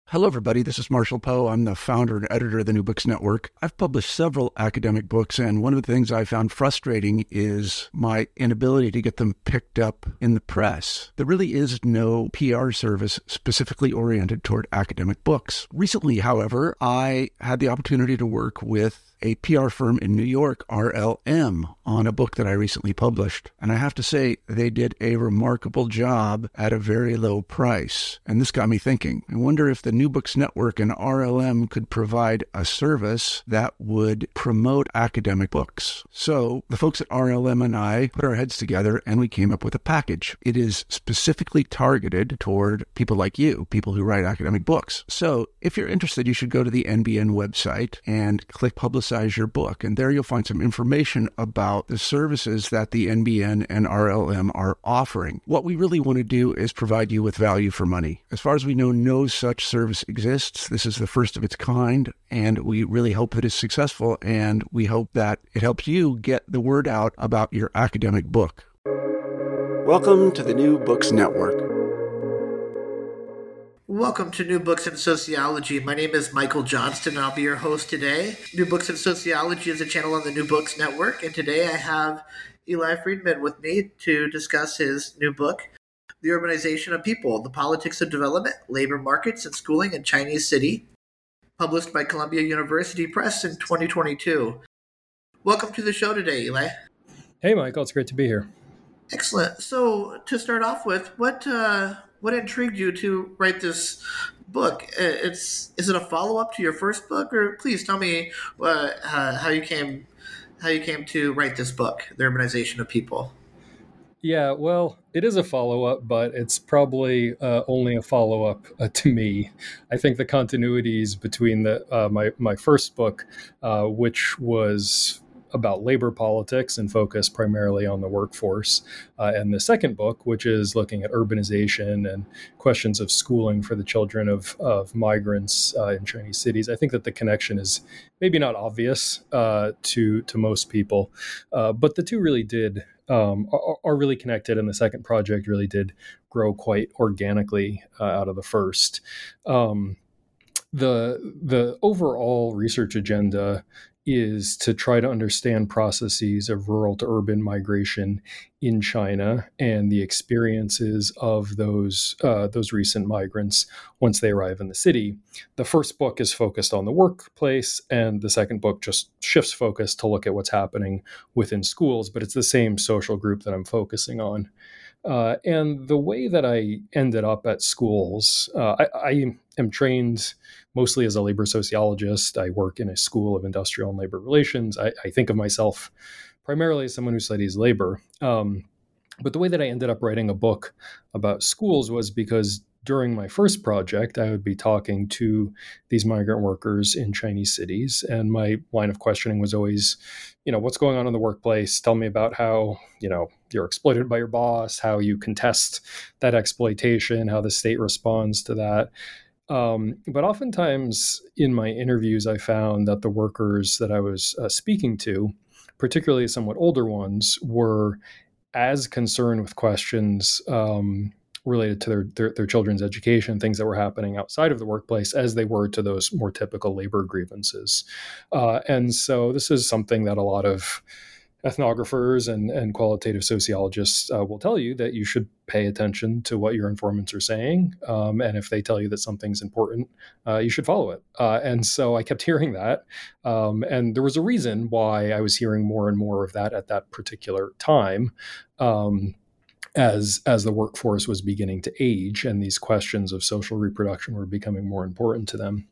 Hello, everybody. This is Marshall Poe. I'm the founder and editor of the New Books Network. I've published several academic books, and one of the things I found frustrating is my inability to get them picked up in the press. There really is no PR service specifically oriented toward academic books. Recently, however, I had the opportunity to work with a PR firm in New York, RLM, on a book that I recently published. And I have to say, they did a remarkable job at a very low price. And this got me thinking. I wonder if the New Books Network and RLM could provide a service that would promote academic books. So the folks at RLM and I put our heads together and we came up with a package. It is specifically targeted toward people like you, people who write academic books. So if you're interested, you should go to the NBN website and click Publicize Your Book. And there you'll find some information about the services that the NBN and RLM are offering. What we really want to do is provide you with value for money. As far as we know, no such service exists. This is the first of its kind, and we really hope that it's successful, and we hope that it helps you get the word out about your academic book. Welcome to the New Books Network. Welcome to New Books in Sociology. My name is Michael Johnston, and I'll be your host today. New Books in Sociology is a channel on the New Books Network, and today I have Eli Friedman with me to discuss his new book, The Urbanization of People, The Politics of Development, Labor Markets, and Schooling in Chinese City, published by Columbia University Press in 2022. Welcome to the show today, Eli. Hey, Michael. It's great to be here. Excellent. So, to start off with, what intrigued you to write this book? Is it a follow-up to your first book, or please tell me how you came to write this book, The Urbanization of People? Yeah, well, it is a follow-up, but it's probably only a follow-up to me. I think the continuities between my first book, which was about labor politics and focused primarily on the workforce, and the second book, which is looking at urbanization and questions of schooling for the children of migrants in Chinese cities. I think that the connection is maybe not obvious to most people, but the two really are really connected, and the second project really did grow quite organically out of the first. The overall research agenda is to try to understand processes of rural to urban migration in China and the experiences of those recent migrants once they arrive in the city. The first book is focused on the workplace, and the second book just shifts focus to look at what's happening within schools, but it's the same social group that I'm focusing on. And the way that I ended up at schools, I am trained mostly as a labor sociologist. I work in a school of industrial and labor relations. I think of myself primarily as someone who studies labor. But the way that I ended up writing a book about schools was because during my first project, I would be talking to these migrant workers in Chinese cities. And my line of questioning was always, what's going on in the workplace? Tell me about how, you're exploited by your boss, how you contest that exploitation, how the state responds to that. But oftentimes in my interviews, I found that the workers that I was speaking to, particularly somewhat older ones, were as concerned with questions related to their children's education, things that were happening outside of the workplace, as they were to those more typical labor grievances. And so this is something that a lot of ethnographers and qualitative sociologists will tell you, that you should pay attention to what your informants are saying. And if they tell you that something's important, you should follow it. And so I kept hearing that. And there was a reason why I was hearing more and more of that at that particular time. As the workforce was beginning to age and these questions of social reproduction were becoming more important to them.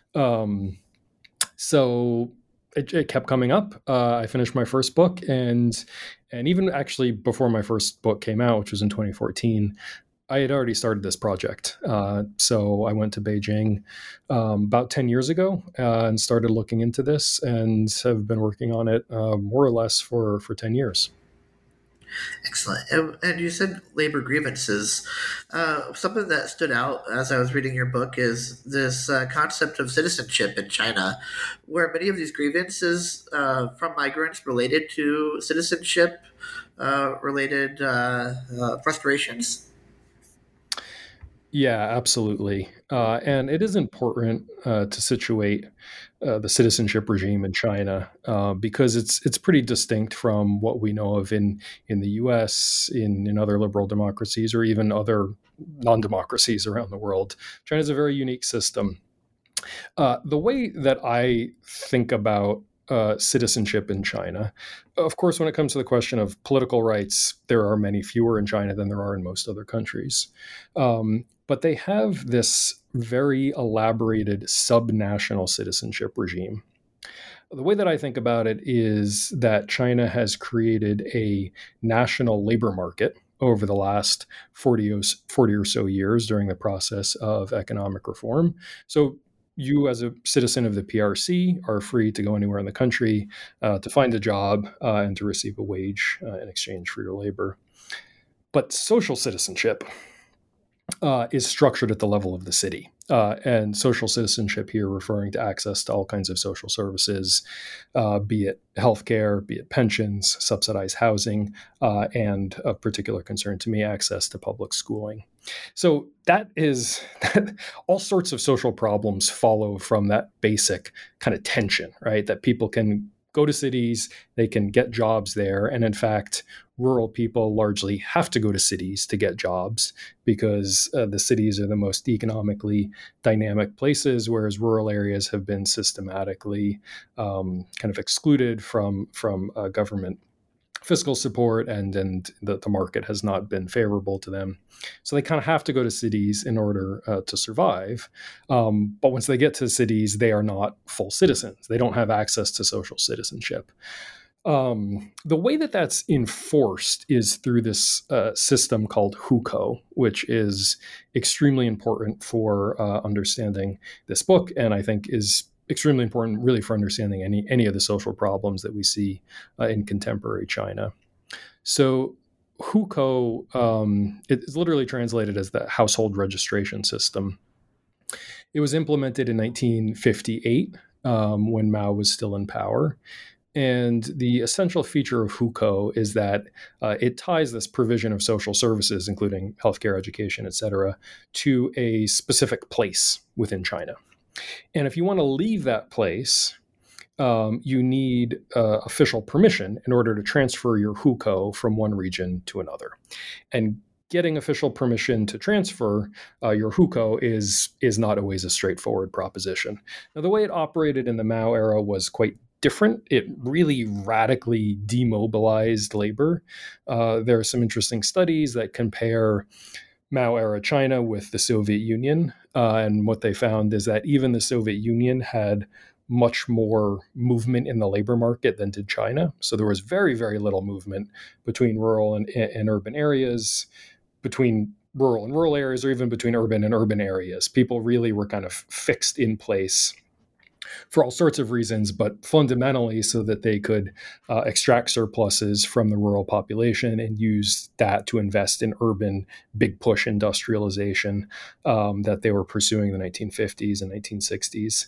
So it kept coming up. I finished my first book, and even actually before my first book came out, which was in 2014, I had already started this project. So I went to Beijing about 10 years ago and started looking into this, and have been working on it more or less for 10 years. Excellent. And you said labor grievances. Something that stood out as I was reading your book is this concept of citizenship in China, where many of these grievances from migrants related to citizenship related frustrations. Yeah, absolutely. And it is important to situate the citizenship regime in China because it's pretty distinct from what we know of in the U.S., in other liberal democracies, or even other non-democracies around the world. China is a very unique system. The way that I think about citizenship in China, of course, when it comes to the question of political rights, there are many fewer in China than there are in most other countries. But they have this very elaborated subnational citizenship regime. The way that I think about it is that China has created a national labor market over the last 40 or so years during the process of economic reform. So you, as a citizen of the PRC, are free to go anywhere in the country to find a job and to receive a wage in exchange for your labor. But social citizenship is structured at the level of the city. And social citizenship here referring to access to all kinds of social services, be it healthcare, be it pensions, subsidized housing, and of particular concern to me, access to public schooling. So that is all sorts of social problems follow from that basic kind of tension, right? That people can go to cities, they can get jobs there. And in fact, rural people largely have to go to cities to get jobs because the cities are the most economically dynamic places, whereas rural areas have been systematically kind of excluded from government fiscal support, and the market has not been favorable to them. So they kind of have to go to cities in order to survive. But once they get to cities, they are not full citizens. They don't have access to social citizenship. The way that that's enforced is through this system called hukou, which is extremely important for understanding this book, and I think is extremely important really for understanding any of the social problems that we see in contemporary China. So hukou is literally translated as the household registration system. It was implemented in 1958 when Mao was still in power. And the essential feature of hukou is that it ties this provision of social services, including healthcare, education, et cetera, to a specific place within China. And if you want to leave that place, you need official permission in order to transfer your hukou from one region to another. And getting official permission to transfer your hukou is not always a straightforward proposition. Now, the way it operated in the Mao era was quite different. It really radically demobilized labor. There are some interesting studies that compare Mao era China with the Soviet Union. And what they found is that even the Soviet Union had much more movement in the labor market than did China. So there was very, very little movement between rural and urban areas, between rural and rural areas, or even between urban and urban areas. People really were kind of fixed in place for all sorts of reasons, but fundamentally so that they could extract surpluses from the rural population and use that to invest in urban big push industrialization that they were pursuing in the 1950s and 1960s.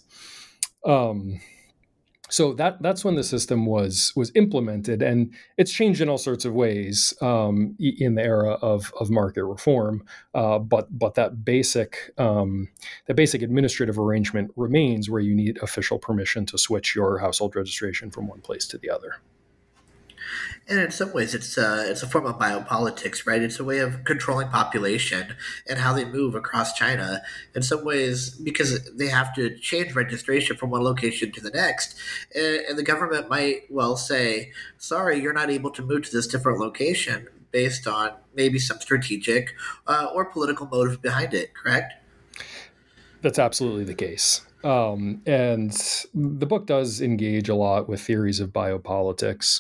So that's when the system was implemented, and it's changed in all sorts of ways in the era of market reform. But that basic administrative arrangement remains, where you need official permission to switch your household registration from one place to the other. And in some ways, it's a form of biopolitics, right? It's a way of controlling population and how they move across China. In some ways, because they have to change registration from one location to the next, and the government might well say, "Sorry, you're not able to move to this different location," based on maybe some strategic or political motive behind it. Correct? That's absolutely the case. And the book does engage a lot with theories of biopolitics.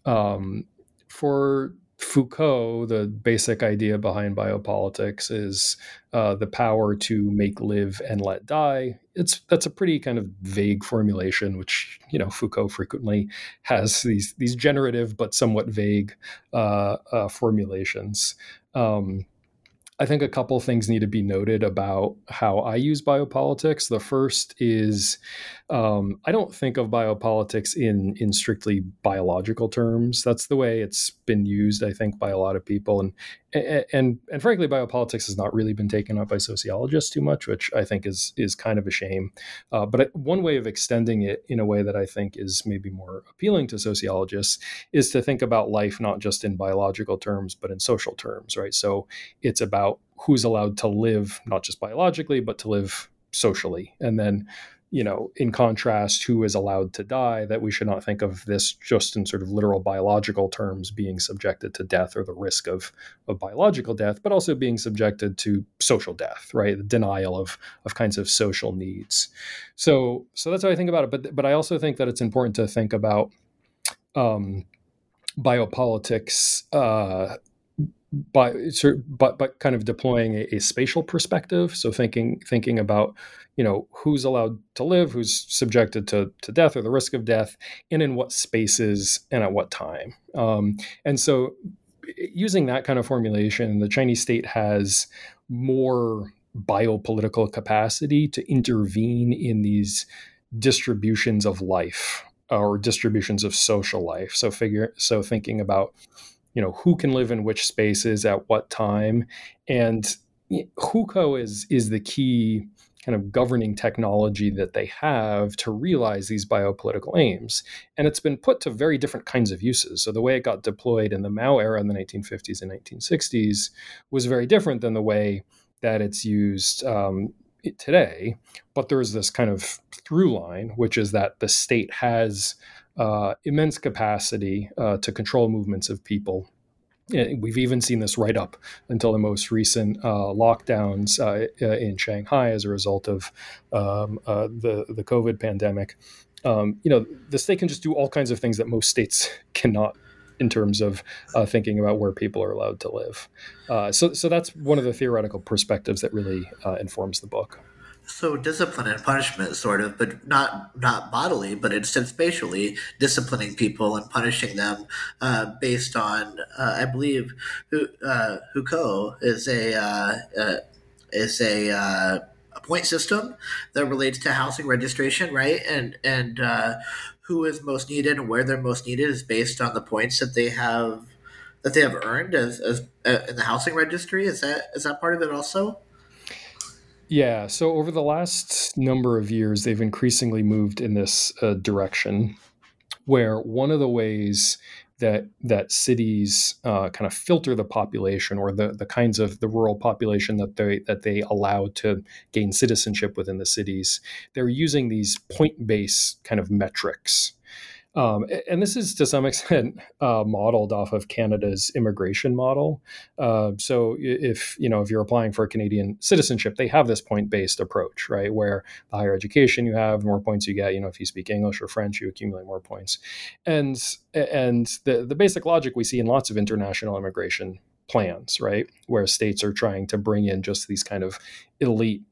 For Foucault, the basic idea behind biopolitics is the power to make live and let die. That's a pretty kind of vague formulation, which Foucault frequently has these generative but somewhat vague formulations. I think a couple things need to be noted about how I use biopolitics. The first is I don't think of biopolitics in strictly biological terms. That's the way it's been used, I think, by a lot of people, and frankly, biopolitics has not really been taken up by sociologists too much, which I think is kind of a shame. But one way of extending it in a way that I think is maybe more appealing to sociologists is to think about life not just in biological terms, but in social terms, right? So it's about who's allowed to live, not just biologically, but to live socially. And then, in contrast, who is allowed to die, that we should not think of this just in sort of literal biological terms, being subjected to death or the risk of biological death, but also being subjected to social death, right? The denial of kinds of social needs. So that's how I think about it. But I also think that it's important to think about biopolitics by kind of deploying a spatial perspective. So thinking about, who's allowed to live, who's subjected to death or the risk of death, and in what spaces and at what time. And so using that kind of formulation, the Chinese state has more biopolitical capacity to intervene in these distributions of life or distributions of social life. So thinking about, who can live in which spaces at what time. And hukou is the key kind of governing technology that they have to realize these biopolitical aims. And it's been put to very different kinds of uses. So the way it got deployed in the Mao era in the 1950s and 1960s was very different than the way that it's used today. But there's this kind of through line, which is that the state has immense capacity to control movements of people. We've even seen this right up until the most recent lockdowns in Shanghai as a result of the COVID pandemic. The state can just do all kinds of things that most states cannot, in terms of thinking about where people are allowed to live. So that's one of the theoretical perspectives that really informs the book. So discipline and punishment, sort of, but not bodily, but instead spatially, disciplining people and punishing them based on, I believe, hukou is a point system that relates to housing registration, right? And who is most needed and where they're most needed is based on the points that they have earned as in the housing registry. Is that part of it also? Yeah, so over the last number of years, they've increasingly moved in this direction, where one of the ways that cities kind of filter the population, or the kinds of the rural population that they allow to gain citizenship within the cities, they're using these point-based kind of metrics. And this is to some extent modeled off of Canada's immigration model. So if you're applying for Canadian citizenship, they have this point-based approach, right? Where the higher education you have, the more points you get. If you speak English or French, you accumulate more points. And the basic logic we see in lots of international immigration plans, right? Where states are trying to bring in just these kind of elite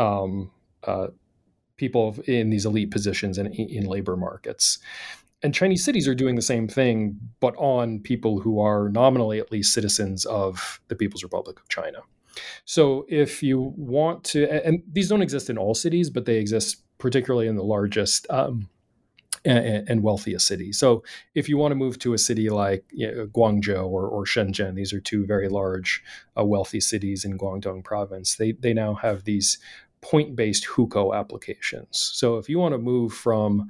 people in these elite positions in labor markets. And Chinese cities are doing the same thing, but on people who are nominally at least citizens of the People's Republic of China. So if you want to, and these don't exist in all cities, but they exist particularly in the largest and wealthiest cities. So if you want to move to a city like Guangzhou or Shenzhen, these are two very large, wealthy cities in Guangdong province, they now have these point-based hukou applications. So if you want to move from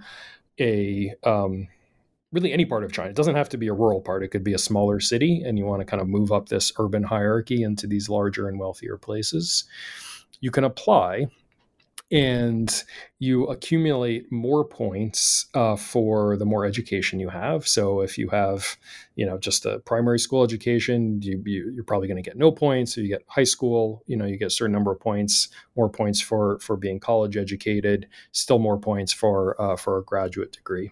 really any part of China, it doesn't have to be a rural part, it could be a smaller city, and you want to kind of move up this urban hierarchy into these larger and wealthier places, you can apply and you accumulate more points for the more education you have. So if you have, just a primary school education, you're probably going to get no points. So you get high school, you get a certain number of points, more points for being college educated, still more points for a graduate degree.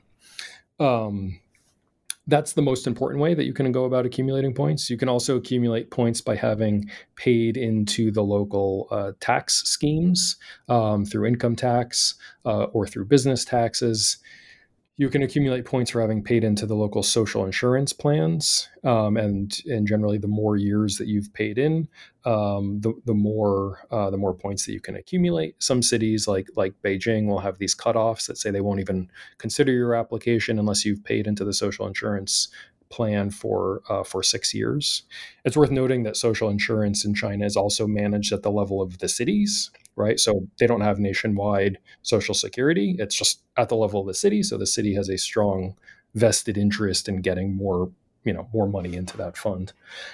That's the most important way that you can go about accumulating points. You can also accumulate points by having paid into the local tax schemes through income tax or through business taxes. You can accumulate points for having paid into the local social insurance plans, and generally, the more years that you've paid in, the more points that you can accumulate. Some cities, like Beijing, will have these cutoffs that say they won't even consider your application unless you've paid into the social insurance plan for 6 years. It's worth noting that social insurance in China is also managed at the level of the cities, right? So they don't have nationwide social security. It's just at the level of the city. So the city has a strong vested interest in getting more money into that fund.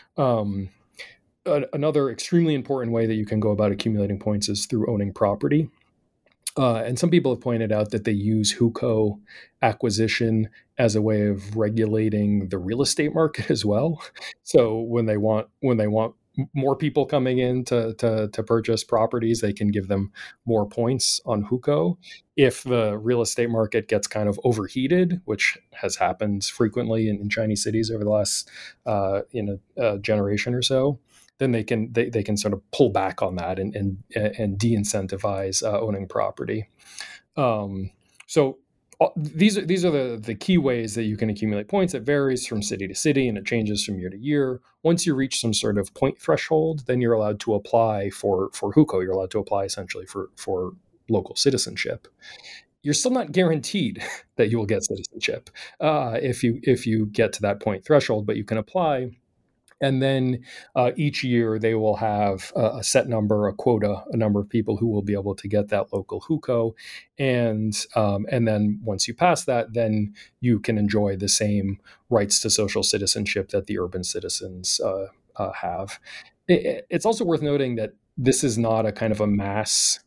Another extremely important way that you can go about accumulating points is through owning property. And some people have pointed out that they use hukou acquisition as a way of regulating the real estate market as well. So when they want more people coming in to purchase properties, they can give them more points on hukou. If the real estate market gets kind of overheated, which has happened frequently in Chinese cities over the last generation or so, then they can sort of pull back on that and de-incentivize owning property. So these are the key ways that you can accumulate points. It varies from city to city and it changes from year to year. Once you reach some sort of point threshold, then you're allowed to apply for hukou. You're allowed to apply essentially for local citizenship. You're still not guaranteed that you will get citizenship if you get to that point threshold, but you can apply. And then each year they will have a set number, a quota, a number of people who will be able to get that local hukou. And then once you pass that, then you can enjoy the same rights to social citizenship that the urban citizens have. It's also worth noting that this is not a kind of a mass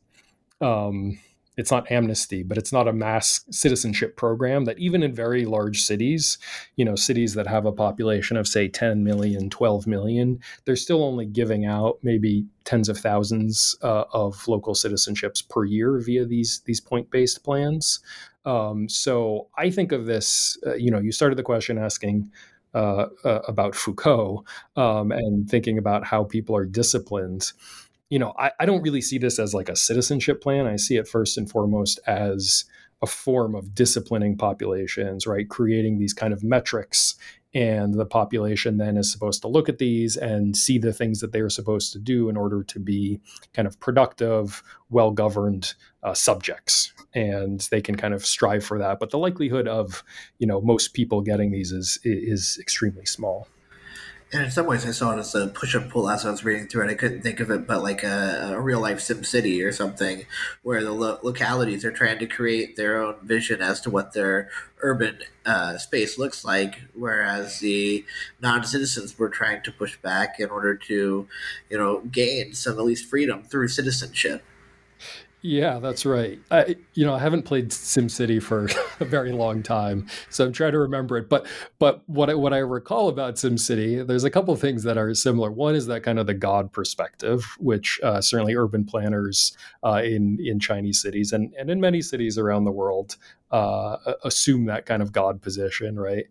it's not amnesty, but it's not a mass citizenship program that even in very large cities, cities that have a population of say 10 million, 12 million, they're still only giving out maybe tens of thousands of local citizenships per year via these point-based plans. So I think of this, you started the question asking about Foucault and thinking about how people are disciplined. I don't really see this as like a citizenship plan. I see it first and foremost as a form of disciplining populations, right? Creating these kind of metrics. And the population then is supposed to look at these and see the things that they are supposed to do in order to be kind of productive, well-governed subjects. And they can kind of strive for that. But the likelihood of, most people getting these is extremely small. And in some ways, I saw it as a push and pull as I was reading through it. I couldn't think of it but like a real life Sim City or something, where the localities are trying to create their own vision as to what their urban space looks like, whereas the non-citizens were trying to push back in order to, gain some at least freedom through citizenship. Yeah, that's right. I haven't played SimCity for a very long time, so I'm trying to remember it. But what I recall about SimCity, there's a couple of things that are similar. One is that kind of the God perspective, which certainly urban planners in Chinese cities and in many cities around the world assume that kind of God position, right?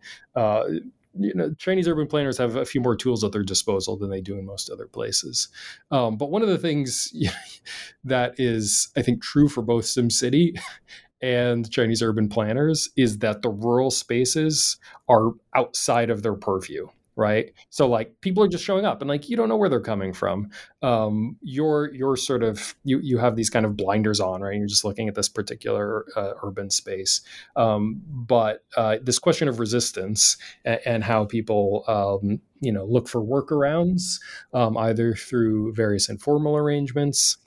Chinese urban planners have a few more tools at their disposal than they do in most other places. But one of the things that is, I think, true for both SimCity and Chinese urban planners is that the rural spaces are outside of their purview, right? So like people are just showing up and like you don't know where they're coming from. You're sort of you have these kind of blinders on, right? You're just looking at this particular urban space. But this question of resistance and how people look for workarounds, either through various informal arrangements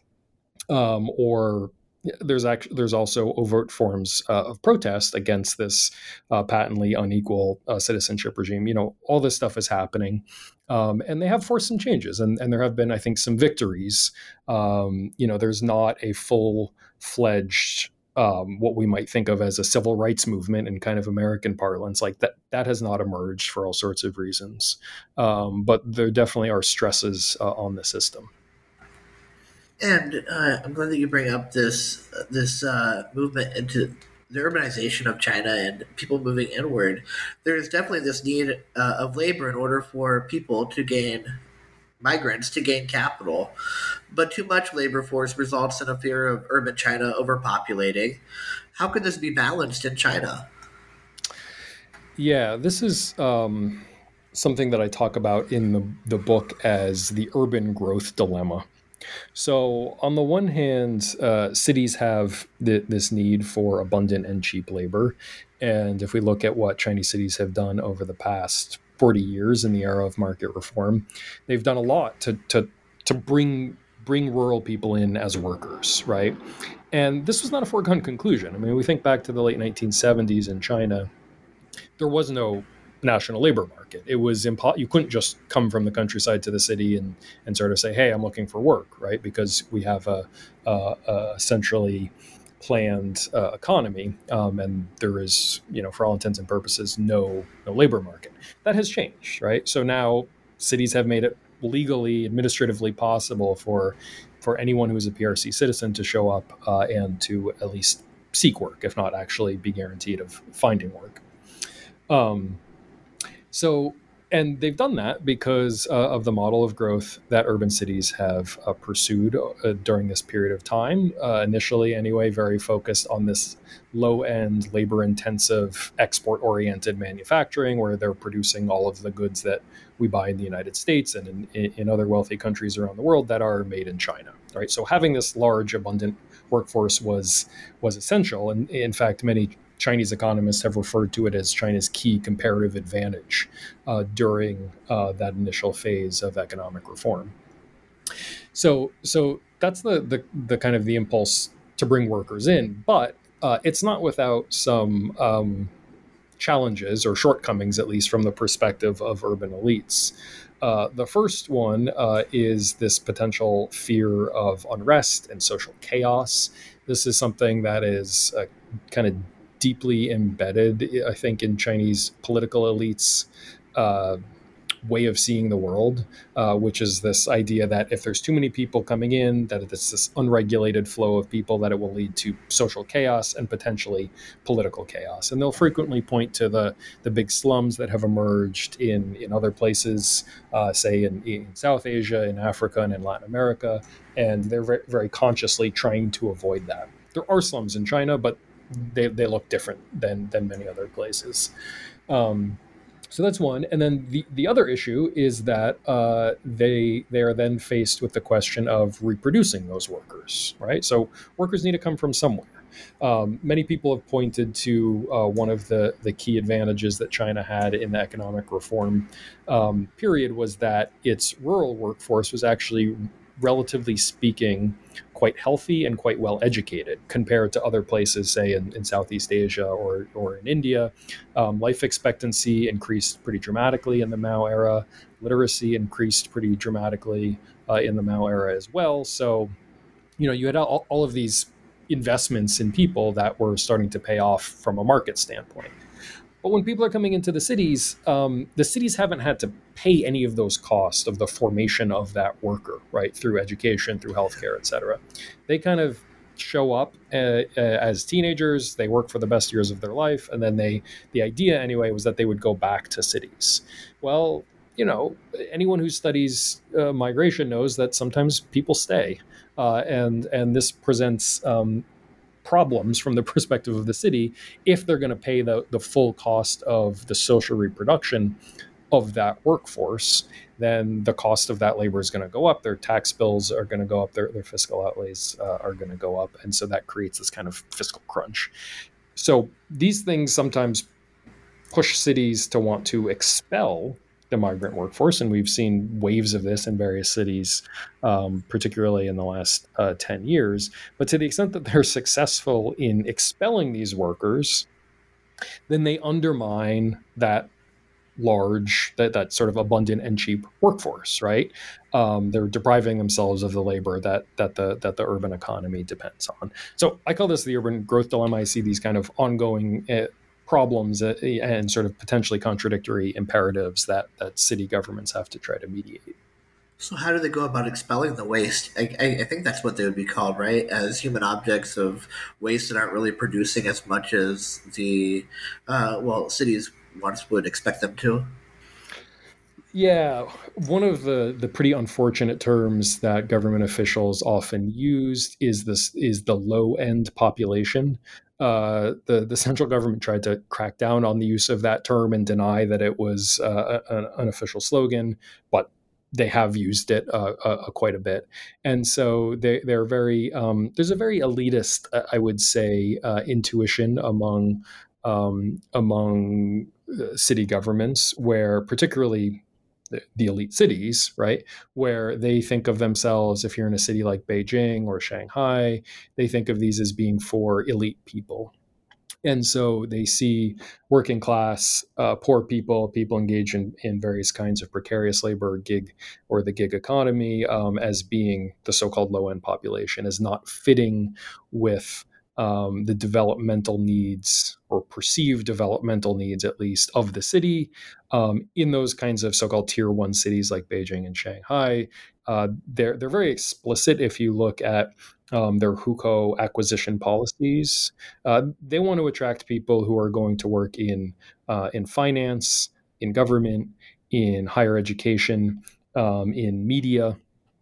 or there's also overt forms of protest against this patently unequal citizenship regime. All this stuff is happening, and they have forced some changes, and there have been, I think, some victories. There's not a full-fledged what we might think of as a civil rights movement in kind of American parlance. Like that has not emerged for all sorts of reasons, but there definitely are stresses on the system. And I'm glad that you bring up this movement into the urbanization of China and people moving inward. There's definitely this need of labor in order for people to gain migrants to gain capital. But too much labor force results in a fear of urban China overpopulating. How could this be balanced in China? Yeah, this is something that I talk about in the book as the urban growth dilemma. So, on the one hand, cities have this need for abundant and cheap labor. And if we look at what Chinese cities have done over the past 40 years in the era of market reform, they've done a lot to bring rural people in as workers, right? And this was not a foregone conclusion. I mean, we think back to the late 1970s in China, there was no national labor market. It was you couldn't just come from the countryside to the city and sort of say, "Hey, I'm looking for work," right? Because we have a centrally planned economy, and there is, for all intents and purposes, no labor market. That has changed, right? So now cities have made it legally, administratively possible for anyone who is a PRC citizen to show up and to at least seek work, if not actually be guaranteed of finding work. Um, so, and they've done that because of the model of growth that urban cities have pursued during this period of time. Initially, anyway, very focused on this low end, labor intensive, export oriented manufacturing, where they're producing all of the goods that we buy in the United States and in other wealthy countries around the world that are made in China. Right. So having this large, abundant workforce was essential. And in fact, many Chinese economists have referred to it as China's key comparative advantage during that initial phase of economic reform. So that's the kind of the impulse to bring workers in, but it's not without some challenges or shortcomings, at least from the perspective of urban elites. The first one is this potential fear of unrest and social chaos. This is something that is kind of deeply embedded, I think, in Chinese political elites' way of seeing the world, which is this idea that if there's too many people coming in, that it's this unregulated flow of people, that it will lead to social chaos and potentially political chaos. And they'll frequently point to the big slums that have emerged in other places, say in South Asia, in Africa, and in Latin America, and they're very, very consciously trying to avoid that. There are slums in China, but they look different than many other places. So that's one. And then the other issue is that they are then faced with the question of reproducing those workers, right? So workers need to come from somewhere. Many people have pointed to one of the key advantages that China had in the economic reform period was that its rural workforce was actually, relatively speaking, quite healthy and quite well educated compared to other places, say in Southeast Asia or in India. Life expectancy increased pretty dramatically in the Mao era. Literacy increased pretty dramatically in the Mao era as well. So, you had all of these investments in people that were starting to pay off from a market standpoint. But when people are coming into the cities haven't had to pay any of those costs of the formation of that worker, right, through education, through healthcare, et cetera. They kind of show up as teenagers, they work for the best years of their life, and then the idea anyway was that they would go back to cities. Well, anyone who studies migration knows that sometimes people stay, and this presents problems from the perspective of the city if they're going to pay the full cost of the social reproduction of that workforce. Then the cost of that labor is going to go up, their tax bills are going to go up, their fiscal outlays are going to go up, and so that creates this kind of fiscal crunch. So these things sometimes push cities to want to expel the migrant workforce, and we've seen waves of this in various cities, particularly in the last 10 years. But to the extent that they're successful in expelling these workers, then they undermine that that sort of abundant and cheap workforce, right? They're depriving themselves of the labor that the urban economy depends on. So I call this the urban growth dilemma. I see these kind of ongoing problems and sort of potentially contradictory imperatives that city governments have to try to mediate. So how do they go about expelling the waste? I think that's what they would be called, right? As human objects of waste that aren't really producing as much as the cities once would expect them to. Yeah, one of the pretty unfortunate terms that government officials often used is the low end population. The central government tried to crack down on the use of that term and deny that it was an official slogan, but they have used it quite a bit, and so they're very there's a very elitist, I would say, intuition among city governments, where particularly the elite cities, right, where they think of themselves, if you're in a city like Beijing or Shanghai, they think of these as being for elite people. And so they see working class, poor people, people engaged in various kinds of precarious labor, gig or the gig economy, as being the so-called low-end population, as not fitting with the developmental needs, or perceived developmental needs, at least, of the city. In those kinds of so-called tier one cities like Beijing and Shanghai, they're very explicit. If you look at their hukou acquisition policies, they want to attract people who are going to work in finance, in government, in higher education, in media,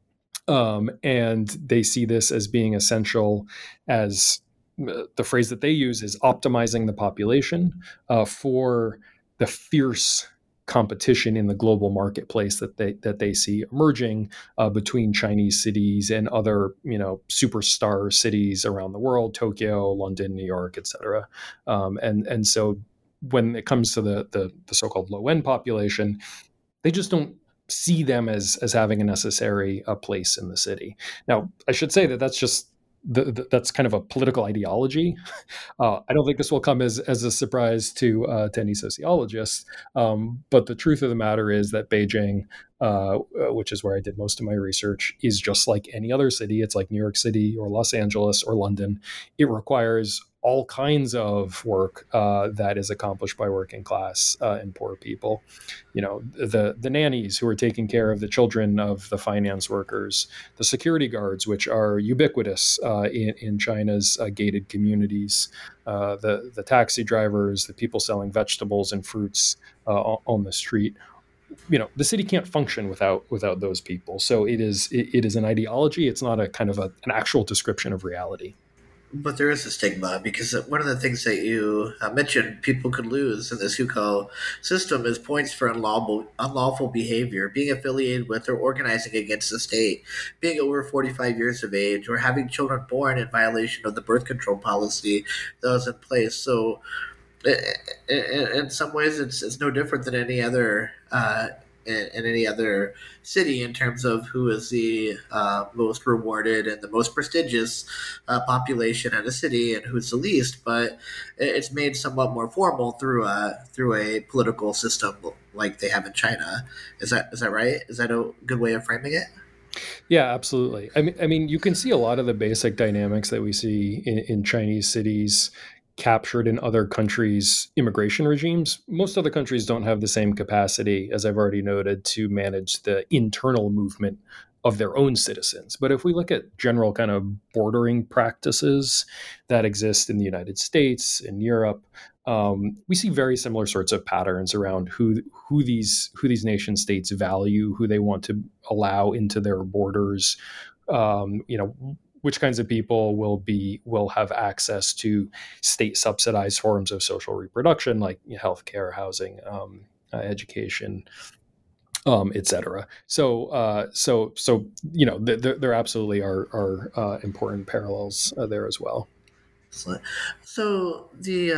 and they see this as being essential. As the phrase that they use is optimizing the population for the fierce competition in the global marketplace that they see emerging between Chinese cities and other superstar cities around the world: Tokyo, London, New York, etc. And so when it comes to the so-called low end population, they just don't see them as having a necessary place in the city. Now, I should say that that's just that's kind of a political ideology. I don't think this will come as a surprise to any sociologists. But the truth of the matter is that Beijing, which is where I did most of my research, is just like any other city. It's like New York City or Los Angeles or London. It requires all kinds of work that is accomplished by working class and poor people. The nannies who are taking care of the children of the finance workers, the security guards, which are ubiquitous in China's gated communities, the taxi drivers, the people selling vegetables and fruits on the street. The city can't function without those people. So it is an ideology. It's not a kind of an actual description of reality. But there is a stigma, because one of the things that you mentioned people could lose in this hukou system is points for unlawful behavior, being affiliated with or organizing against the state, being over 45 years of age, or having children born in violation of the birth control policy that was in place. So in some ways, it's no different than any other in any other city in terms of who is the most rewarded and the most prestigious population in a city and who's the least. But it's made somewhat more formal through a political system like they have in China. Is that right? Is that a good way of framing it? Yeah, absolutely. I mean, you can see a lot of the basic dynamics that we see in Chinese cities captured in other countries' immigration regimes. Most other countries don't have the same capacity, as I've already noted, to manage the internal movement of their own citizens. But if we look at general kind of bordering practices that exist in the United States, in Europe, we see very similar sorts of patterns around who these nation states value, who they want to allow into their borders. Which kinds of people will have access to state subsidized forms of social reproduction, like healthcare, housing, education, etc. So there absolutely are important parallels there as well. Excellent. So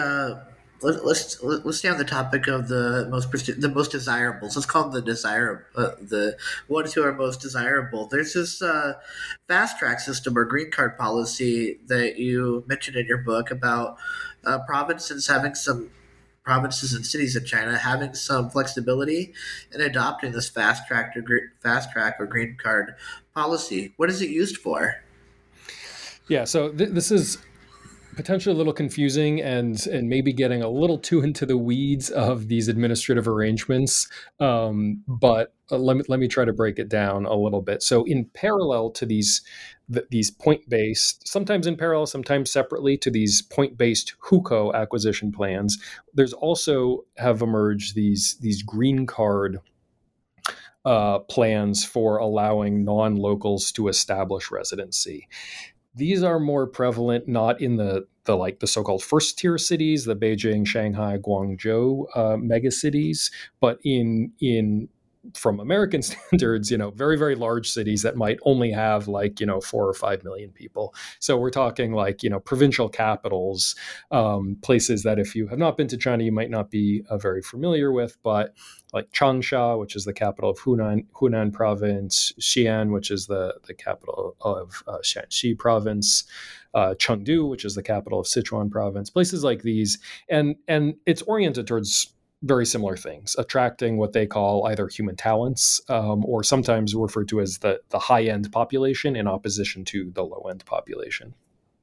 let's stay on the topic of the most desirables. Let's call them the ones who are most desirable. There's this fast track system or green card policy that you mentioned in your book about provinces and cities in China having some flexibility in adopting this fast track or green card policy. What is it used for? Yeah, so this is potentially a little confusing and maybe getting a little too into the weeds of these administrative arrangements. But let me try to break it down a little bit. So in parallel to these point-based, sometimes in parallel, sometimes separately, to these point-based hukou acquisition plans, there's also have emerged these green card plans for allowing non-locals to establish residency. These are more prevalent not in the so-called first tier cities, the Beijing, Shanghai, Guangzhou megacities, but in from American standards, very, very large cities that might only have 4 or 5 million people. So we're talking provincial capitals, places that if you have not been to China, you might not be very familiar with, but like Changsha, which is the capital of Hunan province, Xi'an, which is the capital of Shanxi province, Chengdu, which is the capital of Sichuan province, places like these. And it's oriented towards very similar things, attracting what they call either human talents or sometimes referred to as the high-end population in opposition to the low-end population.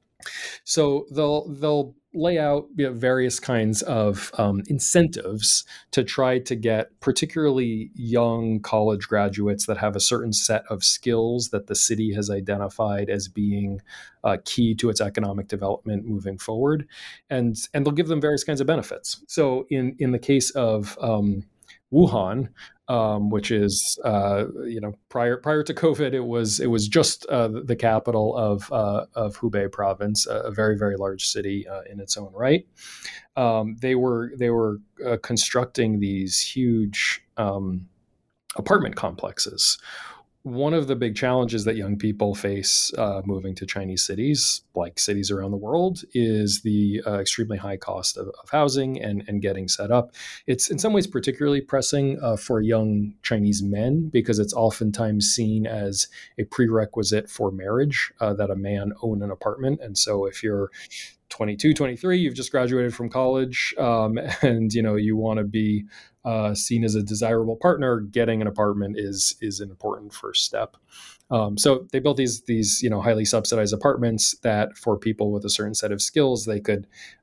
So they'll lay out various kinds of incentives to try to get particularly young college graduates that have a certain set of skills that the city has identified as being key to its economic development moving forward, and they'll give them various kinds of benefits. So in the case of Wuhan, which is prior to COVID, it was just the capital of Hubei province, a very, very large city in its own right. They were constructing these huge apartment complexes. One of the big challenges that young people face moving to Chinese cities, like cities around the world, is the extremely high cost of housing and getting set up. It's in some ways particularly pressing for young Chinese men because it's oftentimes seen as a prerequisite for marriage that a man own an apartment. And so if you're 22, 23, you've just graduated from college, and you want to be seen as a desirable partner, getting an apartment is an important first step. So they built these highly subsidized apartments that for people with a certain set of skills, they could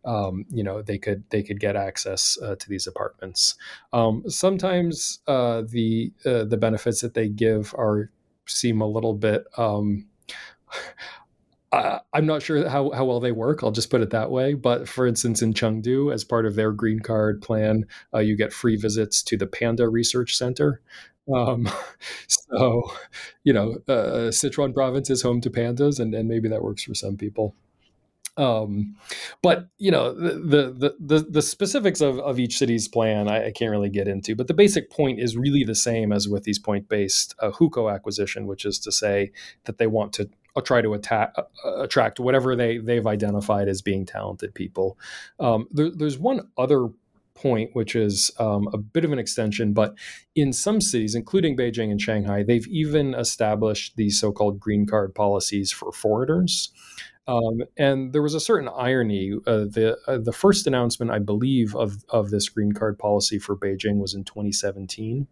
get access to these apartments. Sometimes the benefits that they give seem a little bit. I'm not sure how well they work. I'll just put it that way. But for instance, in Chengdu, as part of their green card plan, you get free visits to the Panda Research Center. Sichuan province is home to pandas, and maybe that works for some people. But the specifics of each city's plan, I can't really get into. But the basic point is really the same as with these point-based hukou acquisition, which is to say that they want to try to attract whatever they've identified as being talented people. There's one other point, which is a bit of an extension, but in some cities, including Beijing and Shanghai, they've even established these so-called green card policies for foreigners. And there was a certain irony. The first announcement, I believe, of this green card policy for Beijing was in 2017.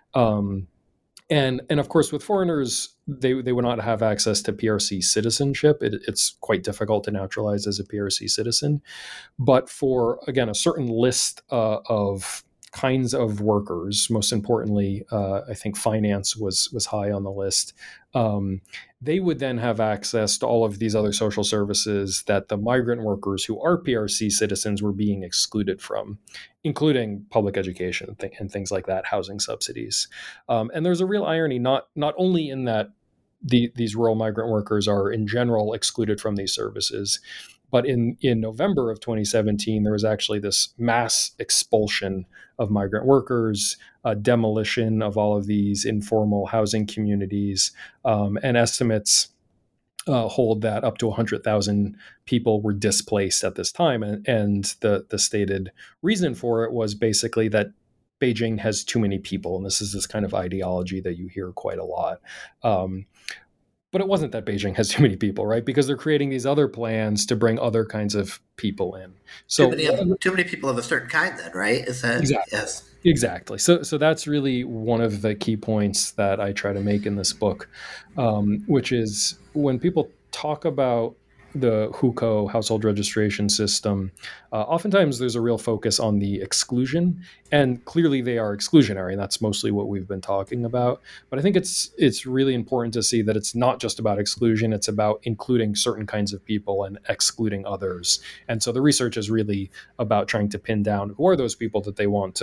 And of course, with foreigners, they would not have access to PRC citizenship. It's quite difficult to naturalize as a PRC citizen. But for, again, a certain list of kinds of workers, most importantly, I think finance was high on the list. They would then have access to all of these other social services that the migrant workers who are PRC citizens were being excluded from, including public education and things like that, housing subsidies. And there's a real irony, not only in that these rural migrant workers are in general excluded from these services, but in November of 2017, there was actually this mass expulsion of migrant workers, demolition of all of these informal housing communities, and estimates hold that up to 100,000 people were displaced at this time. And the stated reason for it was basically that Beijing has too many people. And this is this kind of ideology that you hear quite a lot. But it wasn't that Beijing has too many people, right? Because they're creating these other plans to bring other kinds of people in. So too many people of a certain kind, then, right? Is that exactly? Yes. Exactly. So that's really one of the key points that I try to make in this book, which is when people talk about the hukou household registration system, oftentimes there's a real focus on the exclusion, and clearly they are exclusionary, and that's mostly what we've been talking about. But I think it's really important to see that it's not just about exclusion, it's about including certain kinds of people and excluding others. And so the research is really about trying to pin down who are those people that they want to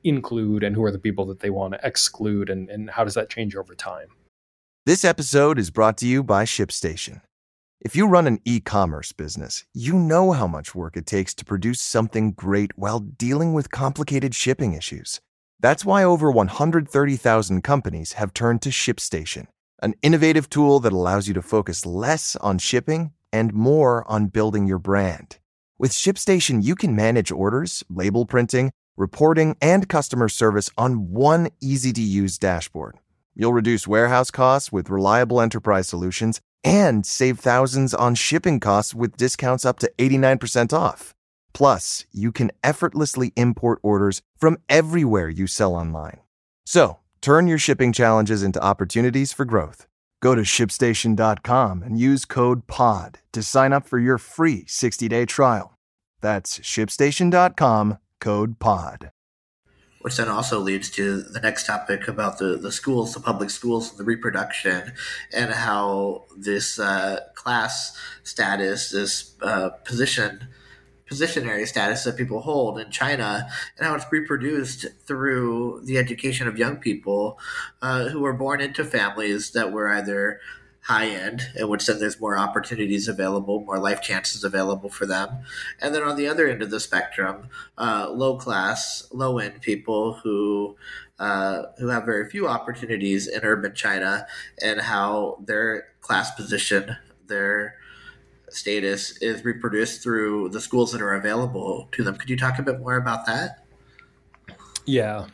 include and who are the people that they want to exclude, and how does that change over time? This episode is brought to you by ShipStation. If you run an e-commerce business, you know how much work it takes to produce something great while dealing with complicated shipping issues. That's why over 130,000 companies have turned to ShipStation, an innovative tool that allows you to focus less on shipping and more on building your brand. With ShipStation, you can manage orders, label printing, reporting, and customer service on one easy-to-use dashboard. You'll reduce warehouse costs with reliable enterprise solutions and save thousands on shipping costs with discounts up to 89% off. Plus, you can effortlessly import orders from everywhere you sell online. So, turn your shipping challenges into opportunities for growth. Go to ShipStation.com and use code POD to sign up for your free 60-day trial. That's ShipStation.com, code POD. Which then also leads to the next topic about the schools, the public schools, and the reproduction, and how this class status, this positionary status that people hold in China, and how it's reproduced through the education of young people who were born into families that were either high end, in which then there's more opportunities available, more life chances available for them. And then on the other end of the spectrum, low class, low end people who have very few opportunities in urban China, and how their class position, their status is reproduced through the schools that are available to them. Could you talk a bit more about that? Yeah.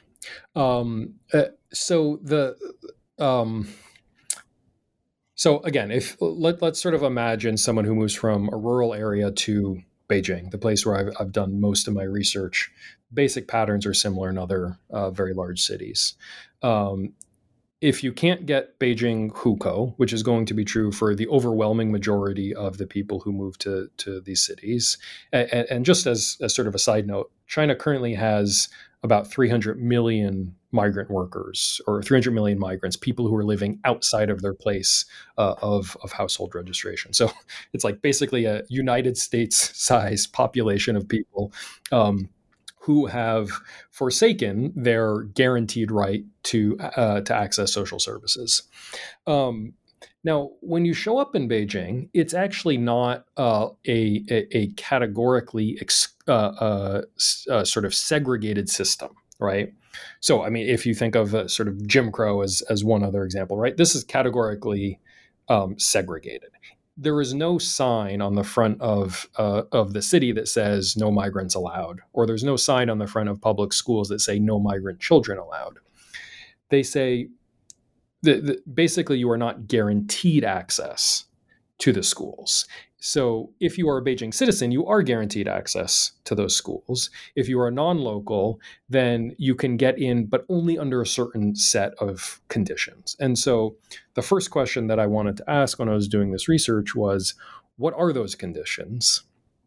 So again, if let's sort of imagine someone who moves from a rural area to Beijing, the place where I've done most of my research. Basic patterns are similar in other very large cities. If you can't get Beijing hukou, which is going to be true for the overwhelming majority of the people who move to these cities, and just as sort of a side note, China currently has about 300 million migrant workers, or 300 million migrants, people who are living outside of their place of household registration. So it's like basically a United States size population of people who have forsaken their guaranteed right to access social services. Now, when you show up in Beijing, it's actually not a categorically sort of segregated system, right? So, I mean, if you think of sort of Jim Crow as one other example, right? This is categorically segregated. There is no sign on the front of the city that says no migrants allowed, or there's no sign on the front of public schools that say no migrant children allowed. They say basically you are not guaranteed access to the schools. So if you are a Beijing citizen, you are guaranteed access to those schools. If you are non-local, then you can get in, but only under a certain set of conditions. And so the first question that I wanted to ask when I was doing this research was, what are those conditions?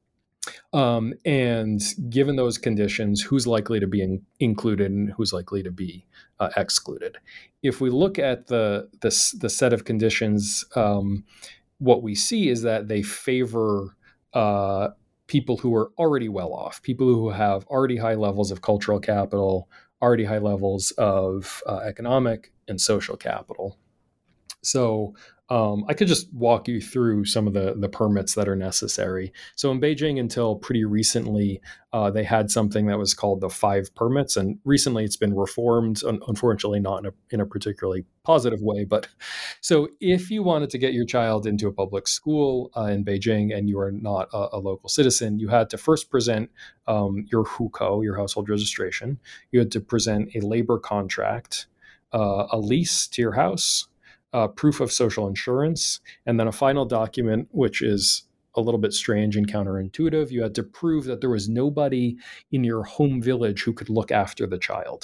And given those conditions, who's likely to be included and who's likely to be excluded? If we look at the set of conditions, what we see is that they favor people who are already well off, people who have already high levels of cultural capital, already high levels of economic and social capital. So I could just walk you through some of the permits that are necessary. So in Beijing, until pretty recently, they had something that was called the 5 permits. And recently it's been reformed, unfortunately not in a particularly positive way. But so if you wanted to get your child into a public school in Beijing and you are not a local citizen, you had to first present your hukou, your household registration. You had to present a labor contract, a lease to your house, proof of social insurance, and then a final document, which is a little bit strange and counterintuitive. You had to prove that there was nobody in your home village who could look after the child.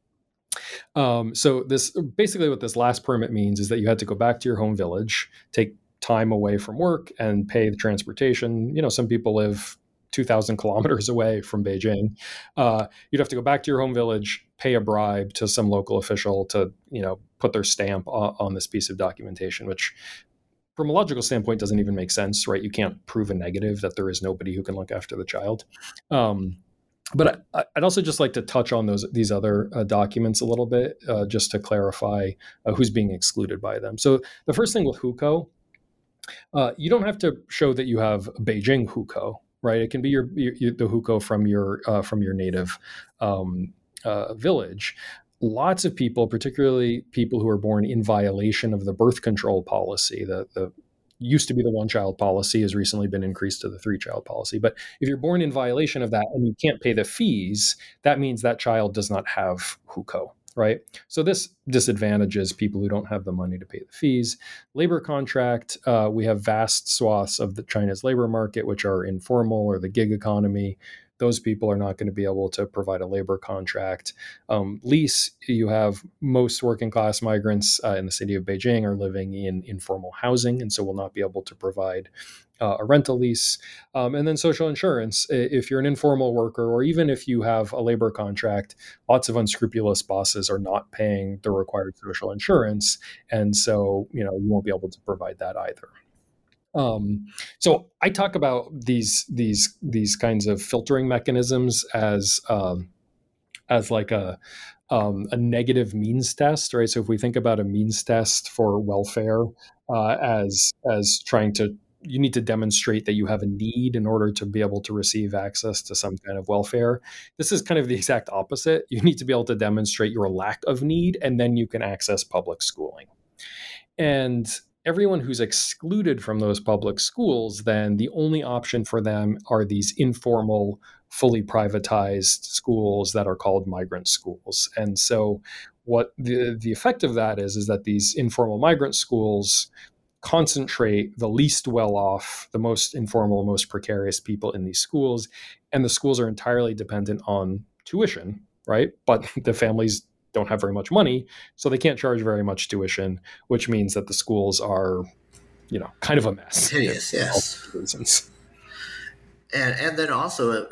So this basically what this last permit means is that you had to go back to your home village, take time away from work, and pay the transportation. You know, some people live 2,000 kilometers away from Beijing. You'd have to go back to your home village, pay a bribe to some local official to, put their stamp on this piece of documentation, which from a logical standpoint doesn't even make sense, right? You can't prove a negative that there is nobody who can look after the child. But I'd also just like to touch on these other documents a little bit, just to clarify who's being excluded by them. So the first thing with hukou, you don't have to show that you have Beijing hukou, right? It can be the hukou from your native village. Lots of people, particularly people who are born in violation of the birth control policy, the used to be the one-child policy, has recently been increased to the three-child policy. But if you're born in violation of that and you can't pay the fees, that means that child does not have hukou, right? So this disadvantages people who don't have the money to pay the fees. Labor contract, we have vast swaths of China's labor market, which are informal or the gig economy. Those people are not going to be able to provide a labor contract. Lease, you have most working class migrants in the city of Beijing are living in informal housing, and so will not be able to provide a rental lease. And then social insurance, if you're an informal worker, or even if you have a labor contract, lots of unscrupulous bosses are not paying the required social insurance. And so, you won't be able to provide that either. So I talk about these kinds of filtering mechanisms as like a negative means test, right? So if we think about a means test for welfare as trying to, you need to demonstrate that you have a need in order to be able to receive access to some kind of welfare. This is kind of the exact opposite. You need to be able to demonstrate your lack of need, and then you can access public schooling. And everyone who's excluded from those public schools, then the only option for them are these informal, fully privatized schools that are called migrant schools. And so what the effect of that is that these informal migrant schools concentrate the least well-off, the most informal, most precarious people in these schools. And the schools are entirely dependent on tuition, right? But the families don't have very much money, so they can't charge very much tuition, which means that the schools are, kind of a mess. Hideous, yes. Reasons. And then also,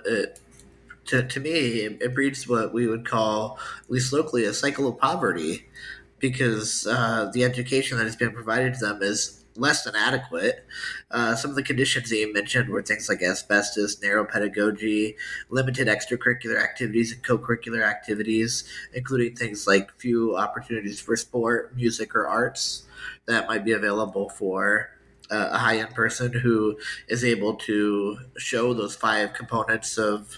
to me, it breeds what we would call, at least locally, a cycle of poverty, because the education that has been provided to them is less than adequate. Some of the conditions that you mentioned were things like asbestos, narrow pedagogy, limited extracurricular activities and co-curricular activities, including things like few opportunities for sport, music, or arts that might be available for a high-end person who is able to show those 5 components of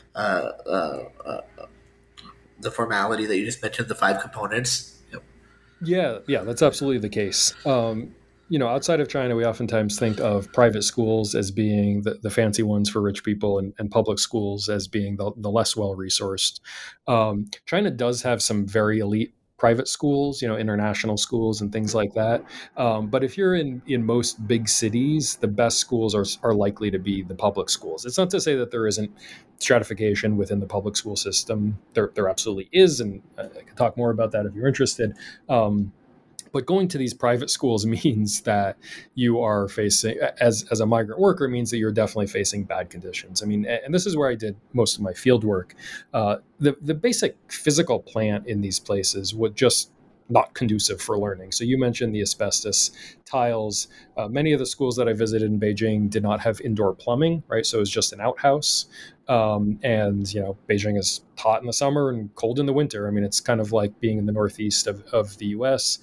the formality that you just mentioned, the 5 components. Yeah, that's absolutely the case. Outside of China, we oftentimes think of private schools as being the fancy ones for rich people, and public schools as being the less well-resourced. China does have some very elite private schools, international schools and things like that. But if you're in most big cities, the best schools are likely to be the public schools. It's not to say that there isn't stratification within the public school system. There absolutely is, and I can talk more about that if you're interested. But going to these private schools means that you are facing, as a migrant worker, means that you're definitely facing bad conditions. I mean, and this is where I did most of my field work. The basic physical plant in these places would just not conducive for learning. So you mentioned the asbestos tiles. Many of the schools that I visited in Beijing did not have indoor plumbing, right? So it was just an outhouse. And, Beijing is hot in the summer and cold in the winter. I mean, it's kind of like being in the northeast of the U.S.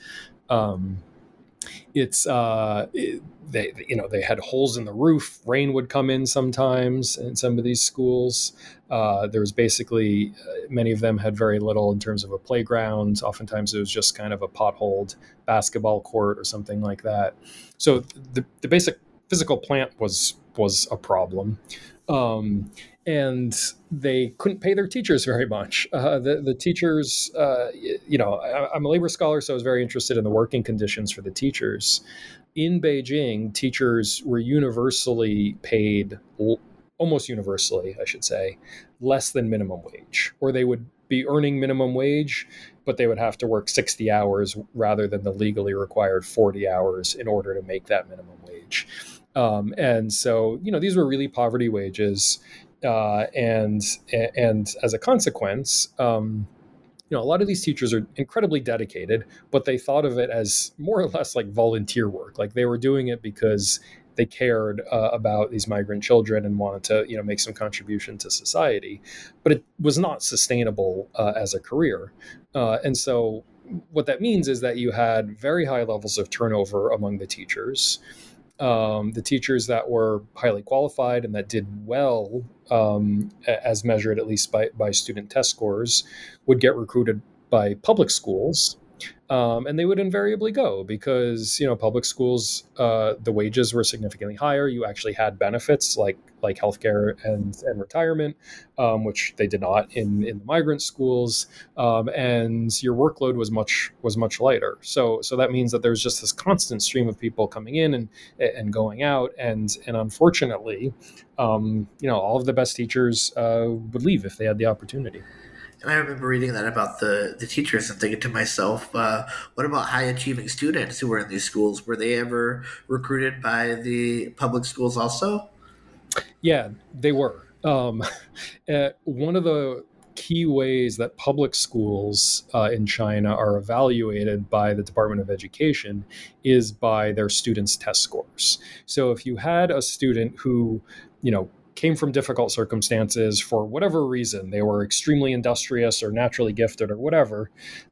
They had holes in the roof. Rain would come in sometimes in some of these schools. There was basically, many of them had very little in terms of a playground. Oftentimes it was just kind of a potholed basketball court or something like that. So the basic physical plant was a problem. And they couldn't pay their teachers very much. The teachers, I'm a labor scholar, so I was very interested in the working conditions for the teachers. In Beijing, teachers were universally paid, almost universally, I should say, less than minimum wage, or they would be earning minimum wage, but they would have to work 60 hours rather than the legally required 40 hours in order to make that minimum wage. And so, these were really poverty wages. And as a consequence, a lot of these teachers are incredibly dedicated, but they thought of it as more or less like volunteer work. Like they were doing it because they cared about these migrant children and wanted to make some contribution to society, but it was not sustainable as a career. And so what that means is that you had very high levels of turnover among the teachers. The teachers that were highly qualified and that did well, as measured at least by student test scores, would get recruited by public schools. And they would invariably go because public schools, the wages were significantly higher. You actually had benefits like healthcare and retirement, which they did not in the migrant schools. And your workload was much lighter. So that means that there's just this constant stream of people coming in and going out. And unfortunately, all of the best teachers would leave if they had the opportunity. And I remember reading that about the teachers and thinking to myself, what about high achieving students who were in these schools? Were they ever recruited by the public schools also? Yeah, they were. One of the key ways that public schools in China are evaluated by the Department of Education is by their students' test scores. So if you had a student who, came from difficult circumstances for whatever reason, they were extremely industrious or naturally gifted or whatever,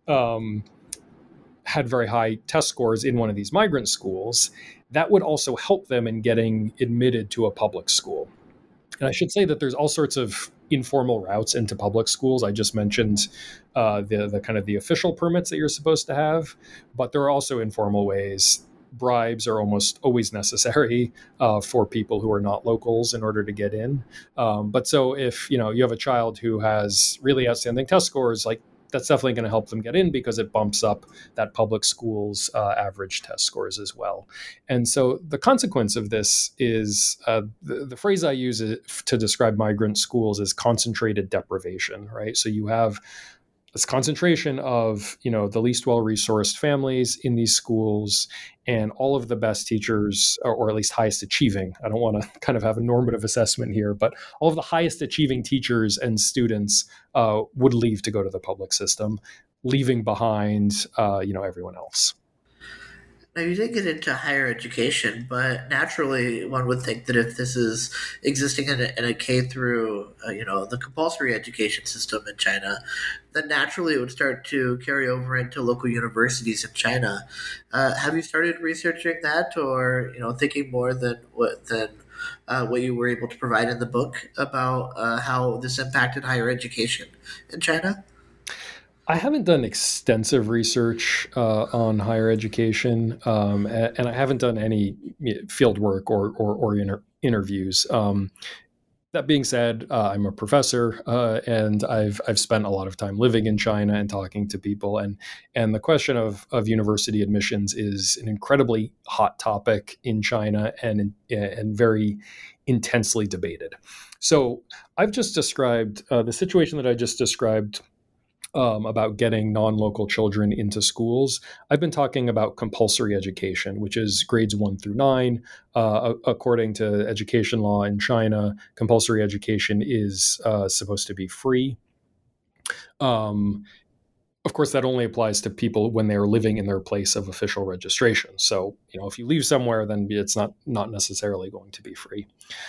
had very high test scores in one of these migrant schools, that would also help them in getting admitted to a public school. And I should say that there's all sorts of informal routes into public schools. I just mentioned the kind of the official permits that you're supposed to have, but there are also informal ways. Bribes are almost always necessary for people who are not locals in order to get in. But so if you have a child who has really outstanding test scores, like that's definitely going to help them get in because it bumps up that public school's average test scores as well. And so the consequence of this is the phrase I use to describe migrant schools is concentrated deprivation, right? So you have this concentration of the least well-resourced families in these schools, and all of the best teachers, or at least highest achieving. I don't want to kind of have a normative assessment here, but all of the highest achieving teachers and students would leave to go to the public system, leaving behind everyone else. Now, you did get into higher education, but naturally one would think that if this is existing in a K through, the compulsory education system in China, then naturally it would start to carry over into local universities in China. Have you started researching that, or thinking more than what you were able to provide in the book about how this impacted higher education in China? I haven't done extensive research on higher education, and I haven't done any field work or interviews. That being said, I'm a professor, and I've spent a lot of time living in China and talking to people, and the question of university admissions is an incredibly hot topic in China and very intensely debated. So I've just described the situation that I just described. About getting non-local children into schools. I've been talking about compulsory education, which is grades 1 through 9. According to education law in China, compulsory education is supposed to be free. Of course, that only applies to people when they are living in their place of official registration. So, if you leave somewhere, then it's not necessarily going to be free.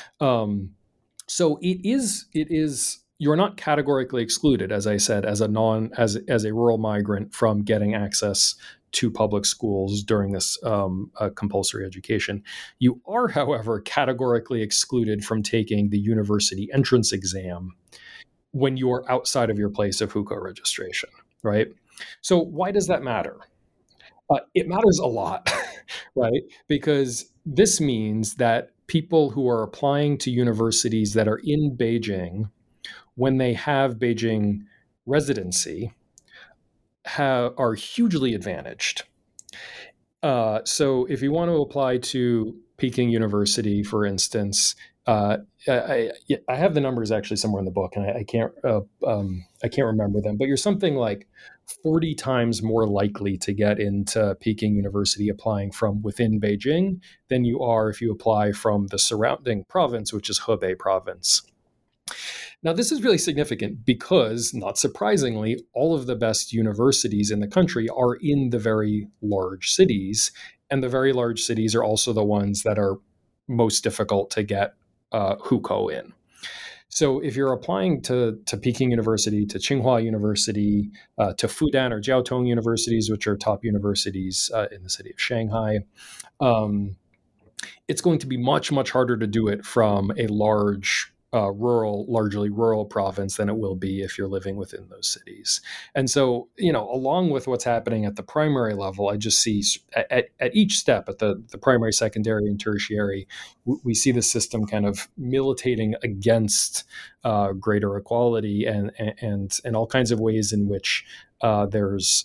So it is. You're not categorically excluded, as I said, as a rural migrant from getting access to public schools during this compulsory education. You are, however, categorically excluded from taking the university entrance exam when you are outside of your place of hukou registration, right? So why does that matter? It matters a lot, right? Because this means that people who are applying to universities that are in Beijing, when they have Beijing residency, are hugely advantaged. So if you want to apply to Peking University, for instance, I have the numbers actually somewhere in the book, and I can't remember them, but you're something like 40 times more likely to get into Peking University applying from within Beijing than you are if you apply from the surrounding province, which is Hebei province. Now, this is really significant because, not surprisingly, all of the best universities in the country are in the very large cities, and the very large cities are also the ones that are most difficult to get hukou in. So if you're applying to Peking University, to Tsinghua University, to Fudan or Jiaotong universities, which are top universities in the city of Shanghai, it's going to be much, much harder to do it from a largely rural province than it will be if you're living within those cities. And so, along with what's happening at the primary level, I just see at each step, at the primary, secondary, and tertiary, we see the system kind of militating against greater equality and all kinds of ways in which there's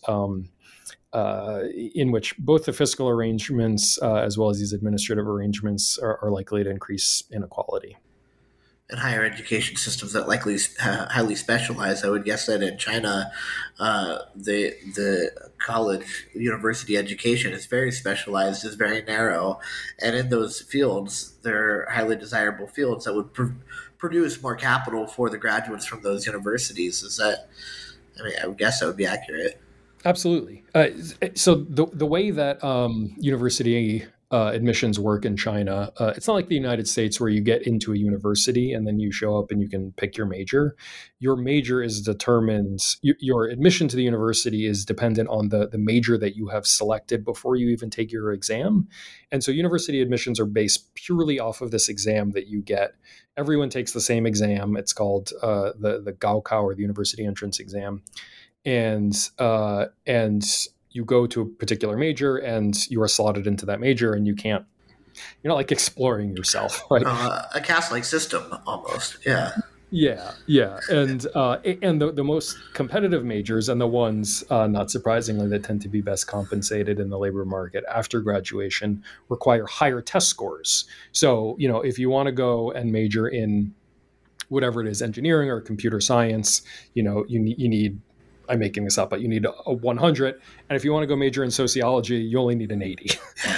in which both the fiscal arrangements as well as these administrative arrangements are likely to increase inequality. And higher education systems that likely highly specialize. I would guess that in China, the college university education is very specialized, is very narrow, and in those fields, they're highly desirable fields that would produce more capital for the graduates from those universities. I would guess that would be accurate. Absolutely. So the way that university admissions work in China, it's not like the United States where you get into a university and then you show up and you can pick your major. Your major is determined, your admission to the university is dependent on the major that you have selected before you even take your exam. And so university admissions are based purely off of this exam that you get. Everyone takes the same exam. It's called the Gaokao, or the University Entrance Exam. And you go to a particular major and you are slotted into that major, and you're not like exploring yourself, right? A caste-like system almost. Yeah. And the most competitive majors, and the ones, not surprisingly, that tend to be best compensated in the labor market after graduation, require higher test scores. So, if you want to go and major in whatever it is, engineering or computer science, you need, I'm making this up, but you need a 100. And if you want to go major in sociology, you only need an 80.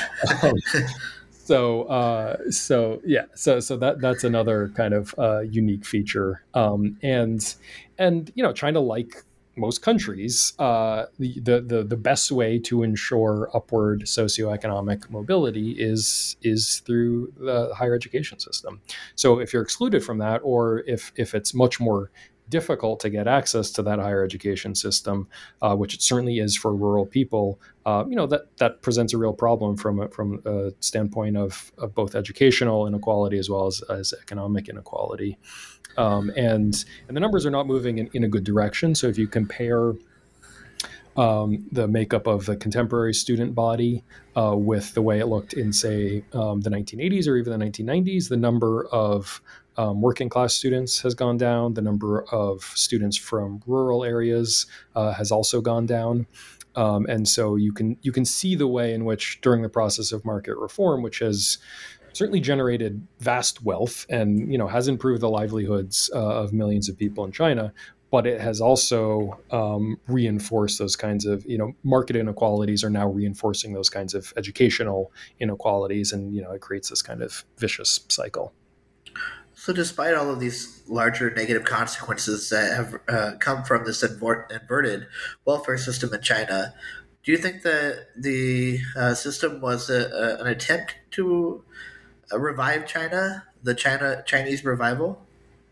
So that's another kind of unique feature. And China, like most countries, the best way to ensure upward socioeconomic mobility is through the higher education system. So if you're excluded from that, or if it's much more difficult to get access to that higher education system, which it certainly is for rural people, that presents a real problem from a standpoint of both educational inequality as well as economic inequality. And the numbers are not moving in a good direction. So if you compare the makeup of the contemporary student body with the way it looked in, say, the 1980s or even the 1990s, the number of working class students has gone down. The number of students from rural areas has also gone down. And so you can see the way in which, during the process of market reform, which has certainly generated vast wealth and has improved the livelihoods of millions of people in China, but it has also reinforced those kinds of, market inequalities are now reinforcing those kinds of educational inequalities, and it creates this kind of vicious cycle. So despite all of these larger negative consequences that have come from this inverted welfare system in China, do you think that the system was an attempt to revive China, the Chinese revival?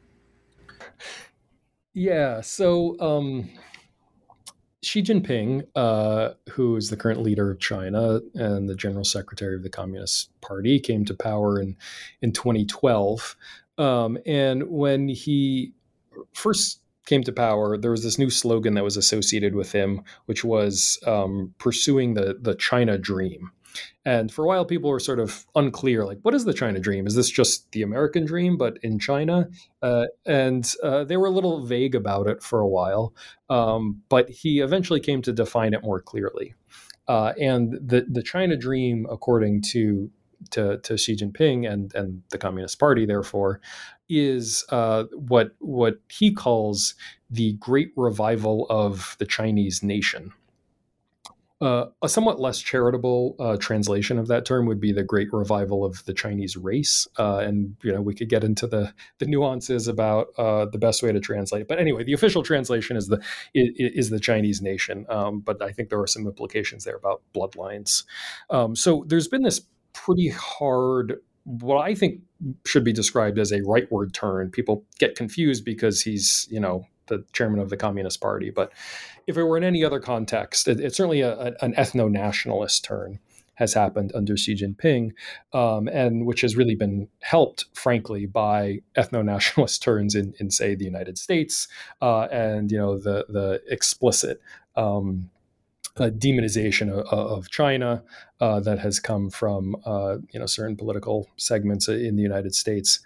Yeah, so Xi Jinping, who is the current leader of China and the general secretary of the Communist Party, came to power in 2012. And when he first came to power, there was this new slogan that was associated with him, which was pursuing the China dream. And for a while, people were sort of unclear, like, what is the China dream? Is this just the American dream, but in China? And they were a little vague about it for a while. But he eventually came to define it more clearly. And the China dream, according to Xi Jinping and the Communist Party, therefore, is what he calls the great revival of the Chinese nation. A somewhat less charitable translation of that term would be the great revival of the Chinese race. And we could get into the nuances about the best way to translate it. But anyway, the official translation is the Chinese nation. But I think there are some implications there about bloodlines. So there's been this pretty hard what I think should be described as a rightward turn. People get confused because he's, the chairman of the Communist Party. But if it were in any other context, it's certainly an ethno-nationalist turn has happened under Xi Jinping, and which has really been helped, frankly, by ethno-nationalist turns in say, the United States, and the explicit demonization of China that has come from certain political segments in the United States.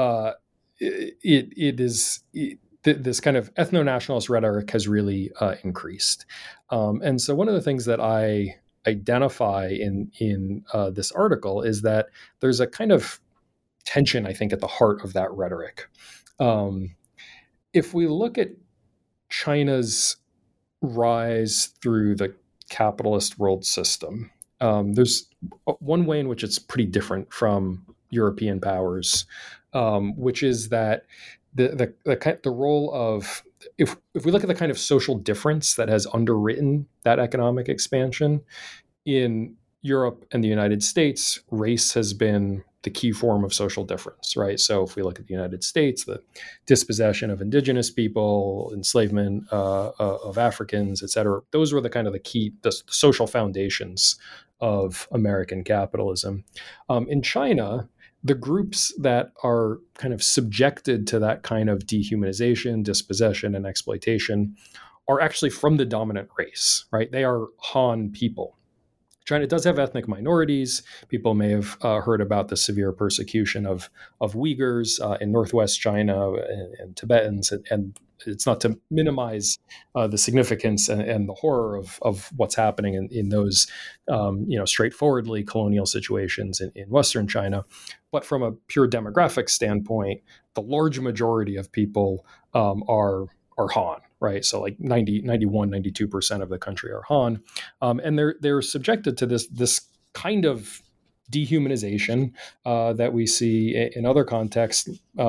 This kind of ethno-nationalist rhetoric has really increased, and so one of the things that I identify in this article is that there's a kind of tension, I think, at the heart of that rhetoric. If we look at China's rise through the capitalist world system, there's one way in which it's pretty different from European powers, which is that the role of, if we look at the kind of social difference that has underwritten that economic expansion in Europe and the United States, race has been the key form of social difference, right? So if we look at the United States, the dispossession of indigenous people, enslavement of Africans, et cetera, those were the kind of the social foundations of American capitalism. In China, the groups that are kind of subjected to that kind of dehumanization, dispossession, and exploitation are actually from the dominant race, right? They are Han people. China does have ethnic minorities. People may have heard about the severe persecution of Uyghurs in northwest China and Tibetans, and it's not to minimize the significance and the horror of what's happening in those straightforwardly colonial situations in Western China. But from a pure demographic standpoint, the large majority of people are Han, right? So like 92% of the country are Han. And they're subjected to this kind of dehumanization that we see in other contexts,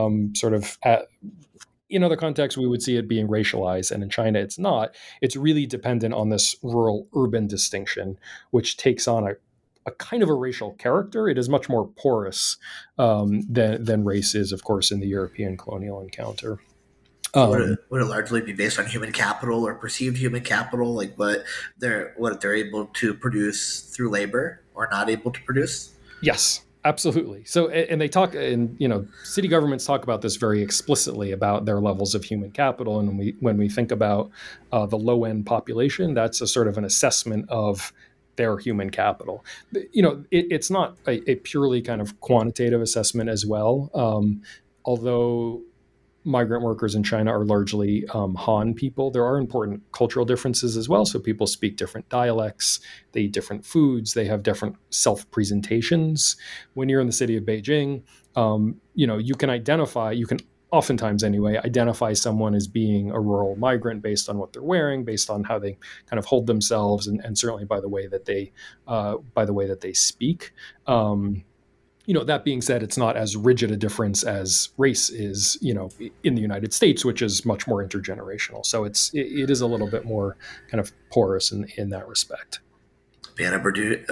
in other contexts, we would see it being racialized, and in China, it's not. It's really dependent on this rural-urban distinction, which takes on a kind of a racial character. It is much more porous than race is, of course, in the European colonial encounter. Would it largely be based on human capital or perceived human capital, like what they're able to produce through labor or not able to produce? Yes, absolutely. So, and they talk, and city governments talk about this very explicitly about their levels of human capital. And when we think about the low end population, that's a sort of an assessment of their human capital. It's not a purely kind of quantitative assessment as well, although migrant workers in China are largely Han people. There are important cultural differences as well. So people speak different dialects, they eat different foods, they have different self-presentations. When you're in the city of Beijing, you can oftentimes anyway identify someone as being a rural migrant based on what they're wearing, based on how they kind of hold themselves, and certainly by the way that they speak. That being said, it's not as rigid a difference as race is, in the United States, which is much more intergenerational. So it is a little bit more kind of porous in that respect. Being a Purdue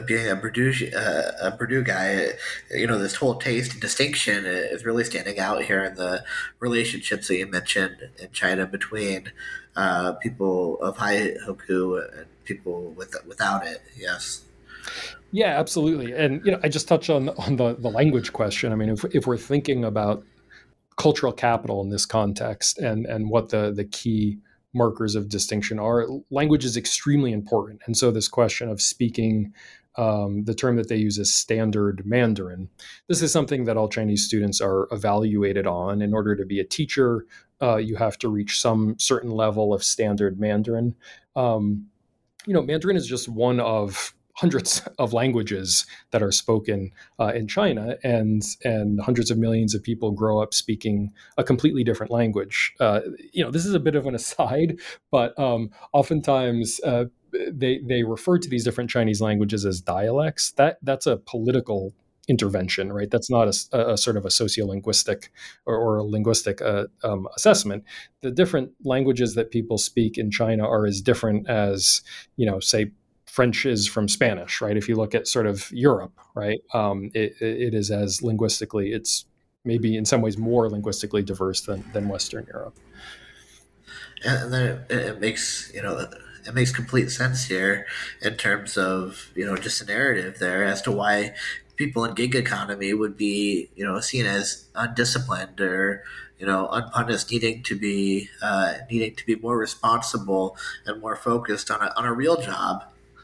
guy, this whole taste and distinction is really standing out here in the relationships that you mentioned in China between people of high Hoku and people without it. Yes. Yeah, absolutely. And, I just touched on the language question. I mean, if we're thinking about cultural capital in this context and what the key markers of distinction are, language is extremely important. And so this question of speaking, the term that they use is standard Mandarin. This is something that all Chinese students are evaluated on. In order to be a teacher, you have to reach some certain level of standard Mandarin. Mandarin is just one of hundreds of languages that are spoken in China, and hundreds of millions of people grow up speaking a completely different language. This is a bit of an aside, but oftentimes they refer to these different Chinese languages as dialects. That's a political intervention, right? That's not a sort of a sociolinguistic or a linguistic assessment. The different languages that people speak in China are as different as, say, French is from Spanish, right? If you look at sort of Europe, right, it is as linguistically, it's maybe in some ways more linguistically diverse than Western Europe. And then it makes, it makes complete sense here in terms of, just a narrative there as to why people in gig economy would be, seen as undisciplined or, unpunished, needing to be more responsible and more focused on a real job.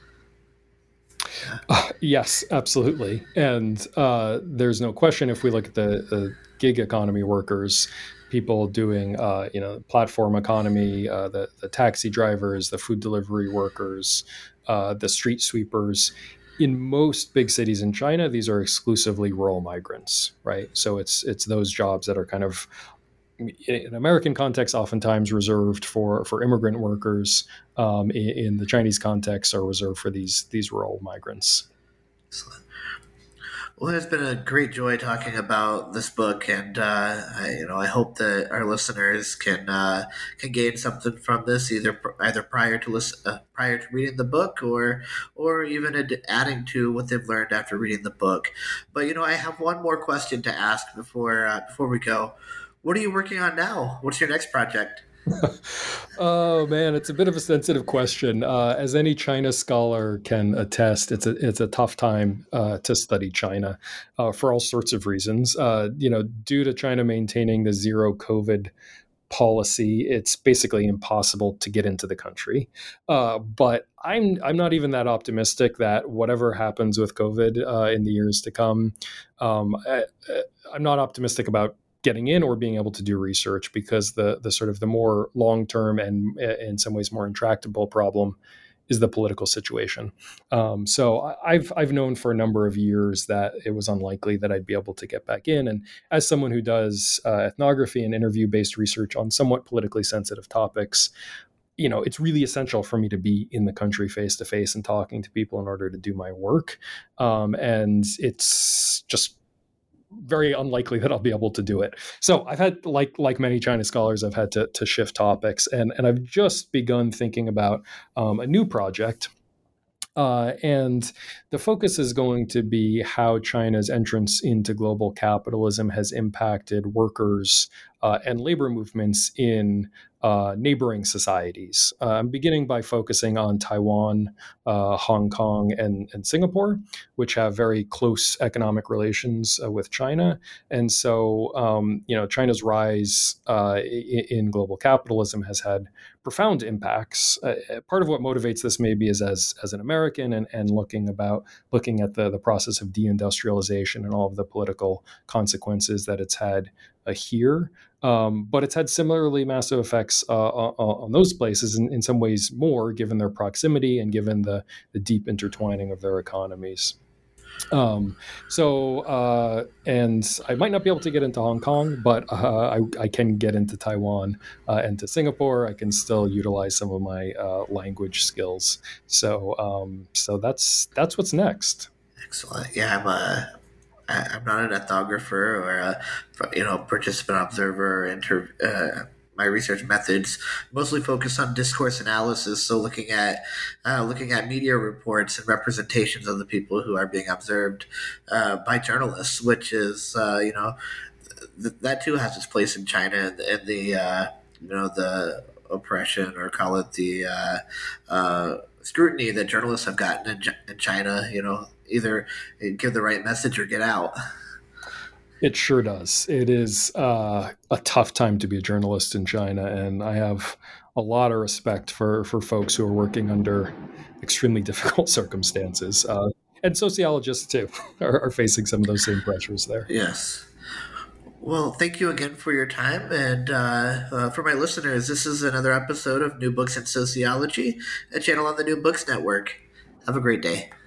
Yes, absolutely. And there's no question, if we look at the gig economy workers, people doing, platform economy, the taxi drivers, the food delivery workers, the street sweepers. In most big cities in China, these are exclusively rural migrants, right? So it's those jobs that are kind of, in American context, oftentimes reserved for immigrant workers. In the Chinese context, are reserved for these rural migrants. Excellent. Well, it's been a great joy talking about this book, and I hope that our listeners can gain something from this, either prior to reading the book, or even adding to what they've learned after reading the book. But I have one more question to ask before we go. What are you working on now? What's your next project? Oh man, it's a bit of a sensitive question. As any China scholar can attest, it's a tough time to study China for all sorts of reasons. Due to China maintaining the zero COVID policy, it's basically impossible to get into the country. But I'm not even that optimistic that whatever happens with COVID in the years to come, I'm not optimistic about getting in or being able to do research, because the sort of the more long-term and in some ways more intractable problem is the political situation. So I've known for a number of years that it was unlikely that I'd be able to get back in. And as someone who does ethnography and interview-based research on somewhat politically sensitive topics, it's really essential for me to be in the country face to face and talking to people in order to do my work. And it's just very unlikely that I'll be able to do it. So I've had, like many China scholars, I've had to shift topics, and I've just begun thinking about a new project. And the focus is going to be how China's entrance into global capitalism has impacted workers and labor movements in neighboring societies. I'm beginning by focusing on Taiwan, Hong Kong, and Singapore, which have very close economic relations with China. And so, China's rise in global capitalism has had profound impacts. Part of what motivates this maybe is as an American and looking at the process of deindustrialization and all of the political consequences that it's had here. But it's had similarly massive effects on those places, in some ways more, given their proximity and given the deep intertwining of their economies. And I might not be able to get into Hong Kong, but I can get into Taiwan and to Singapore. I can still utilize some of my language skills. So that's what's next. Excellent. Yeah, I'm not an ethnographer or a participant observer. My research methods mostly focus on discourse analysis, so looking at media reports and representations of the people who are being observed by journalists, which is that too has its place in China, and the oppression, or call it the scrutiny that journalists have gotten in China. Either give the right message or get out. It sure does. It is a tough time to be a journalist in China, and I have a lot of respect for folks who are working under extremely difficult circumstances. And sociologists, too, are facing some of those same pressures there. Yes. Well, thank you again for your time. And for my listeners, this is another episode of New Books in Sociology, a channel on the New Books Network. Have a great day.